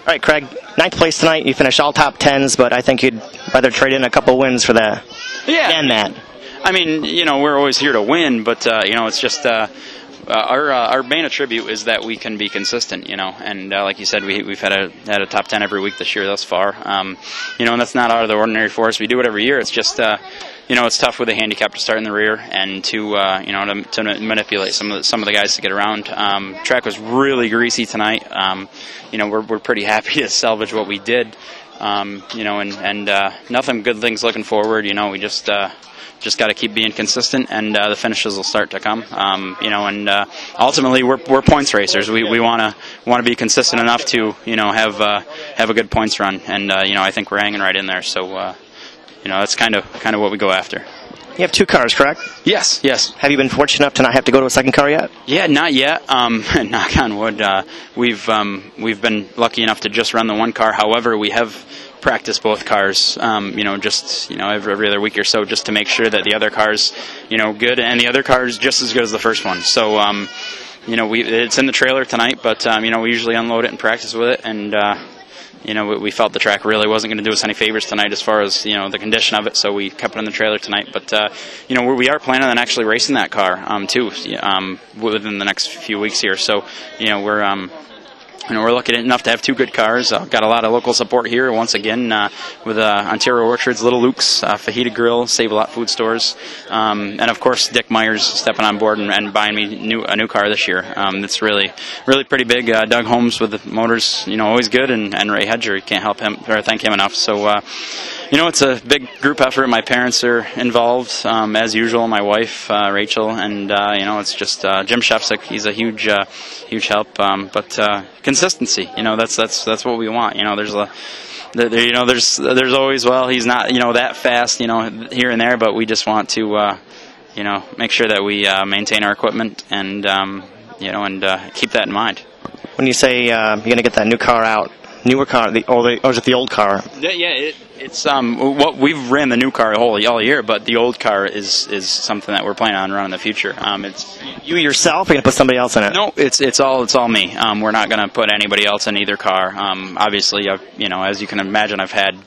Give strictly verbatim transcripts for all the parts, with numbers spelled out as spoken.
All right, Craig, ninth place tonight. You finished all top tens, but I think you'd rather trade in a couple wins for that. Yeah. And that. I mean, you know, we're always here to win, but, uh, you know, it's just uh, uh, our uh, our main attribute is that we can be consistent, you know. And uh, like you said, we, we've had a had a top ten every week this year thus far. Um, you know, and that's not out of the ordinary for us. We do it every year. It's just, uh, you know, it's tough with a handicap to start in the rear and to, uh, you know, to, to manipulate some of the, some of the guys to get around. Um, track was really greasy tonight. Um, you know, we're we're pretty happy to salvage what we did. Um, you know, and and uh, nothing good things looking forward. You know, we just. Uh, Just got to keep being consistent, and uh, the finishes will start to come. Um, you know, and uh, ultimately, we're we're points racers. We we want to want to be consistent enough to you know have uh, have a good points run, and uh, you know I think we're hanging right in there. So uh, you know that's kind of kind of what we go after. You have two cars, correct? Yes, yes. Have you been fortunate enough to not have to go to a second car yet? Yeah, not yet. Um, knock on wood. Uh, we've um, we've been lucky enough to just run the one car. However, we have practice both cars, um, you know, just, you know, every, every other week or so, just to make sure that the other car's, you know, good, and the other car's just as good as the first one. So, um, you know, we it's in the trailer tonight, but, um, you know, we usually unload it and practice with it, and, uh, you know, we, we felt the track really wasn't going to do us any favors tonight as far as, you know, the condition of it, so we kept it in the trailer tonight. But, uh, you know, we are planning on actually racing that car, um, too, um, within the next few weeks here. So, you know, we're... Um, You know, we're lucky enough to have two good cars. Uh, got a lot of local support here once again uh, with uh, Ontario Orchards, Little Luke's, uh, Fajita Grill, Save a Lot Food Stores, um, and of course Dick Myers stepping on board and, and buying me new, a new car this year. Um, it's really, really pretty big. Uh, Doug Holmes with the motors, you know, always good, and, and Ray Hedger, can't help him or thank him enough. So. Uh, You know, it's a big group effort. My parents are involved, um, as usual. My wife, uh, Rachel, and uh, you know, it's just uh, Jim Shefsick. He's a huge, uh, huge help. Um, but uh, consistency, you know, that's that's that's what we want. You know, there's a, there, you know, there's there's always well, he's not, you know, that fast, you know, here and there, but we just want to, uh, you know, make sure that we uh, maintain our equipment and um, you know, and uh, keep that in mind. When you say uh, you're going to get that new car out, newer car, the, or, the, or is it the old car? Yeah, it, it's um what we've ran the new car all all year, but the old car is is something that we're planning on running in the future. Um, it's you yourself, or are you gonna put somebody else in it? No, it's it's all it's all me. Um, we're not gonna put anybody else in either car. Um, obviously, I've, you know, as you can imagine, I've had,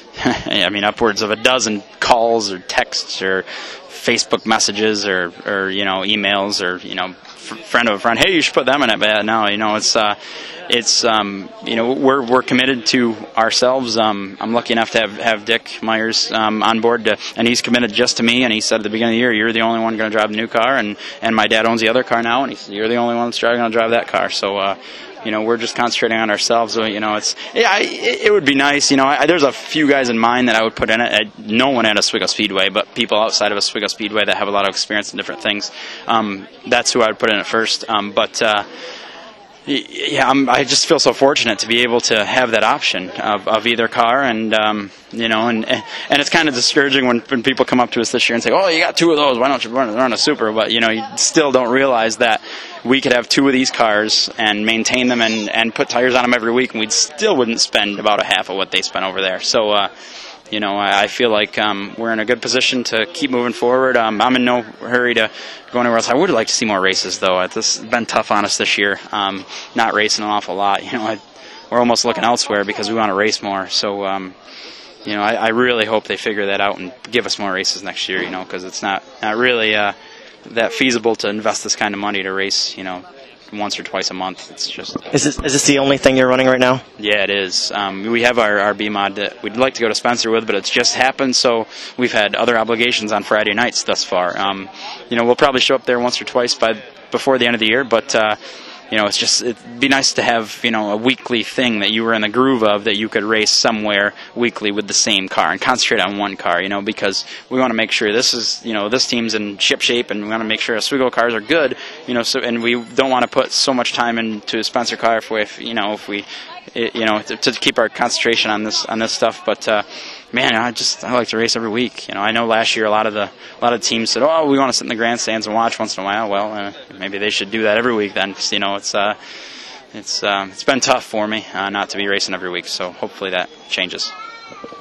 I mean, upwards of a dozen calls or texts or Facebook messages or or you know emails or you know f- friend of a friend. Hey, you should put them in it. But no, you know, it's. Uh, It's um, you know we're we're committed to ourselves. Um, I'm lucky enough to have, have Dick Myers um, on board, to, and he's committed just to me. And he said at the beginning of the year, "You're the only one going to drive the new car," and, and my dad owns the other car now, and he said, "You're the only one that's going to drive that car." So uh, you know we're just concentrating on ourselves. So, you know it's yeah, I, it, it would be nice. You know, I, there's a few guys in mind that I would put in it. I, no one at Oswego Speedway, but people outside of Oswego Speedway that have a lot of experience in different things. Um, that's who I would put in it first. Um, but uh, Yeah, I'm, I just feel so fortunate to be able to have that option of, of either car, and um, you know, and and it's kind of discouraging when, when people come up to us this year and say, "Oh, you got two of those. Why don't you run, run a Super?" But you know, you still don't realize that we could have two of these cars and maintain them and, and put tires on them every week, and we still wouldn't spend about a half of what they spent over there. So. Uh, You know, I, I feel like um, we're in a good position to keep moving forward. Um, I'm in no hurry to go anywhere else. I would like to see more races, though. This has been tough on us this year, um, not racing an awful lot. You know, I, we're almost looking elsewhere because we want to race more. So, um, you know, I, I really hope they figure that out and give us more races next year. You know, because it's not not really uh, that feasible to invest this kind of money to race. You know. Once or twice a month. It's just. Is this is this the only thing you're running right now? Yeah, it is. Um, we have our, our B mod that we'd like to go to Spencer with, but it's just happened. So we've had other obligations on Friday nights thus far. Um, you know, we'll probably show up there once or twice by before the end of the year, but. Uh, You know, it's just, it'd be nice to have, you know, a weekly thing that you were in the groove of, that you could race somewhere weekly with the same car and concentrate on one car, you know, because we want to make sure this is, you know, this team's in ship shape, and we want to make sure Oswego cars are good, you know, so, and we don't want to put so much time into a Spencer car if we, if, you know, if we, it, you know, to, to keep our concentration on this, on this stuff, but, uh, man, I just I like to race every week. You know, I know last year a lot of the a lot of teams said, "Oh, we want to sit in the grandstands and watch once in a while." Well, uh, maybe they should do that every week then. You know, it's uh, it's uh, it's been tough for me uh, not to be racing every week. So hopefully that changes.